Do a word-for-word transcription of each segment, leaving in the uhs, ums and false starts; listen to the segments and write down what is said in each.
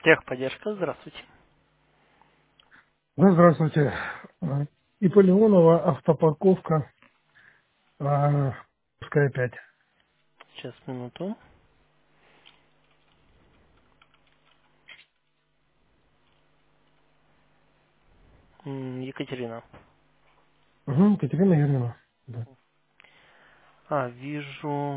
Техподдержка, здравствуйте. Ну, здравствуйте. Э, И Полеонова автопарковка а, Пускай пять. Сейчас, минуту. М, Екатерина. Угу, Екатерина Юрьевна. Да. А, вижу,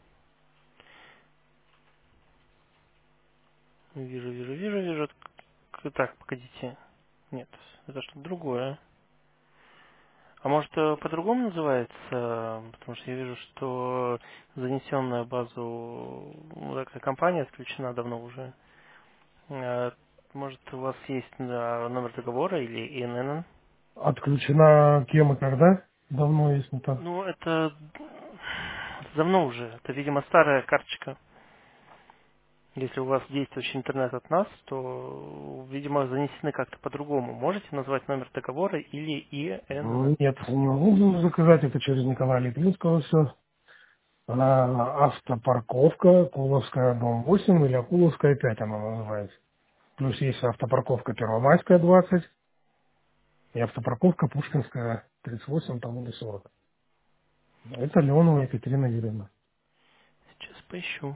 вижу, вижу, вижу, вижу. К- Так, погодите. Нет, это что-то другое. А может, э, по-другому называется? Потому что я вижу, что занесенная в базу ну, такая компания отключена давно уже. Э, Может, у вас есть да, номер договора или И Н Н? Отключена кем и когда? Давно, если так. Ну, это давно уже. Это, видимо, старая карточка. Если у вас действующий интернет от нас, то, видимо, занесены как-то по-другому. Можете назвать номер договора или И Н Н? Ну, нет, не могу заказать это через Николая Литвинского все. Она автопарковка, Куловская, дом восемь или Акуловская пять она называется. Плюс есть автопарковка Первомайская двадцать и автопарковка Пушкинская тридцать восемь там или сорок. Это Леонова Екатерина Юрьевна. Сейчас поищу.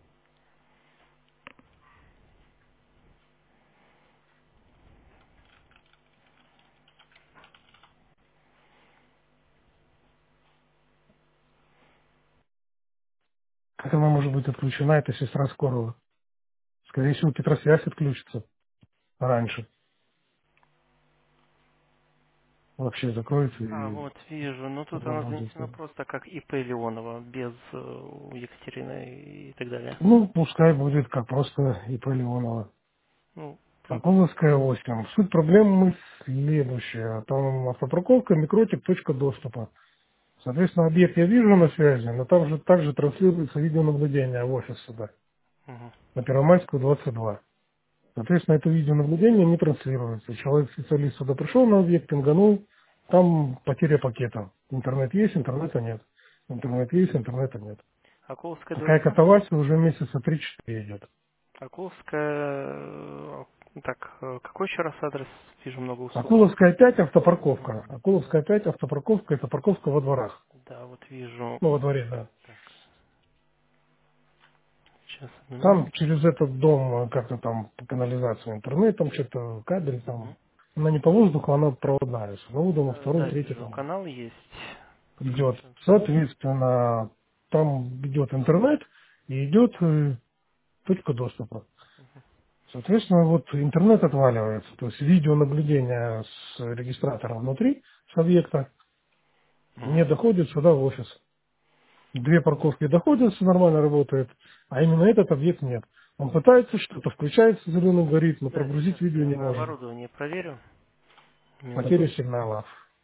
Как она может быть отключена, это сестра Скорого. Скорее всего, Петросвязь отключится раньше. Вообще закроется А, и вот, вижу. Ну, тут она работает. занесена просто как И П Леонова, без э, Екатерины и так далее. Ну, пускай будет как просто ИП Леонова. Ну, тут, Аполловская восемь. Суть проблемы следующая. Там автопарковка, микротик, точка доступа. Соответственно, объект я вижу на связи, но там же также транслируется видеонаблюдение в офис сюда, мгм. на Первомайскую двадцать два. Соответственно, это видеонаблюдение не транслируется. Человек-специалист сюда пришел на объект, пинганул, там потеря пакета. Интернет есть, интернета нет. Интернет есть, интернета нет. Акуловская Такая двадцать два? катавасия уже месяца три-четыре идет. Акуловская... э, Так, э, какой еще раз адрес? Вижу много услуг. Акуловская пять автопарковка. Акуловская пять автопарковка это парковка во дворах. Да, вот вижу. Ну, во дворе, да. Так, сейчас, одну Там минуту. через этот дом э, как-то там по канализации интернет, там что-то кабель там. Мгм. Она не по воздуху, она проводная. С одного дома, Э, второй, Да, третий вижу, там канал есть. идет. Подключен. Соответственно, там идет интернет и идет э, точка доступа. Соответственно, вот интернет отваливается, то есть видеонаблюдение с регистратора внутри, с объекта, не Мгм. доходит сюда в офис. Две парковки доходят, все нормально работает, а именно этот объект нет. Он пытается что-то, включается зеленый горит, но Да, прогрузить сейчас видео я не на может. оборудовании проверю. Потеря Минуту. сигнала.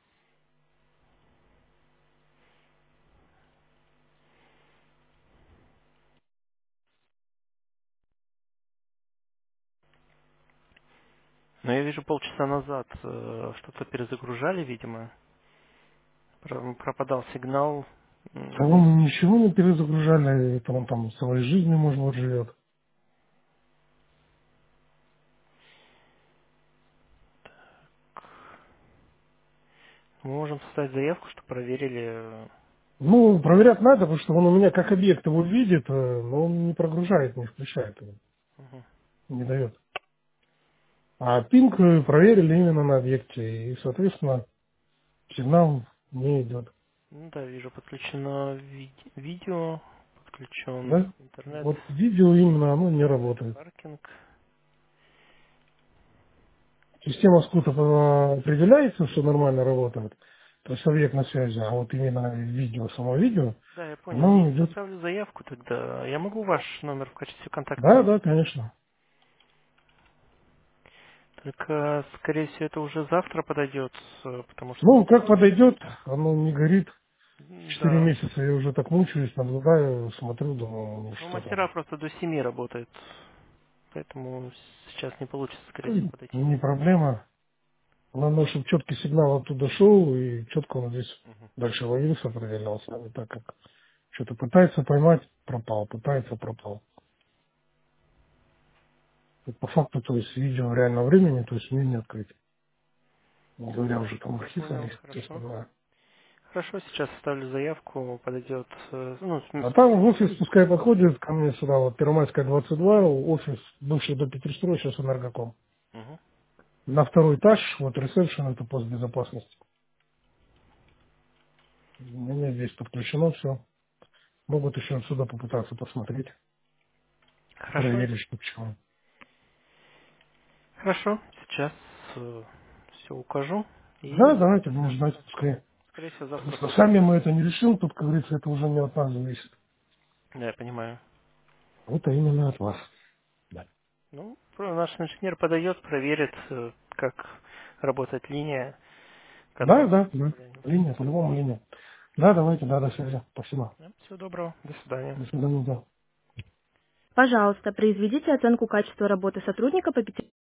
Но я вижу полчаса назад э, что-то перезагружали, видимо. Про- Пропадал сигнал. А М, он ничего не перезагружали, это он там своей жизнью, может, вот живет. Мы можем составить заявку, что проверили. э, Ну, проверять надо, потому что он у меня как объект его видит, э, но он не прогружает, не включает его, мгм. не дает. А пинг э, проверили именно на объекте, и, соответственно, сигнал не идет. Ну да, вижу, подключено ви- видео, подключен Да? интернет, Вот видео именно оно не работает. паркинг. Система скута э, определяется, что нормально работает, то есть объект на связи, а вот именно видео, само видео, Да, я понял. Я оно идет. составлю заявку тогда. Я могу ваш номер в качестве контакта Да, оставить? да, конечно. Только, скорее всего, это уже завтра подойдет, э, потому что... Ну, как подойдет, оно не горит. м, Четыре Да. месяца я уже так мучаюсь, наблюдаю, смотрю, думаю, ну Ну, что мастера там. просто до семи работают, поэтому сейчас не получится, скорее всего, Ну, подойти. не проблема. Главное, чтобы четкий сигнал оттуда шел, и четко он здесь дальше ловился, определялся, а не так как что-то пытается поймать, пропал, пытается, пропал. И по факту, то есть видео реального времени, то есть мне не открыть. Не говоря уже там архив Понял, залезть, хорошо. честно говоря. Хорошо, сейчас оставлю заявку, подойдет, э, ну, в А смысле, там в офис пускай подходит ко мне сюда, вот Первомайская двадцать два, офис бывший до Петрострой, сейчас Энергоком. угу. На второй этаж, вот ресепшн, это пост безопасности. У меня здесь подключено все. Могут еще отсюда попытаться посмотреть, Хорошо, проверить, что к чему. хорошо, сейчас все укажу Да, и, давайте будем ждать, пускай. скорее всего, Потому завтра что будет. сами мы это не решим, тут, как говорится, это уже не от нас зависит. Да, я понимаю. Это именно от вас. Да, Ну, про- наш инженер подойдет, проверит, э, как работает линия, да, канал. да, да. Линия, по-любому линия. Да, давайте, да, до связи. Спасибо. Всего доброго, до свидания. До свидания, да. Пожалуйста, произведите оценку качества работы сотрудника по пяти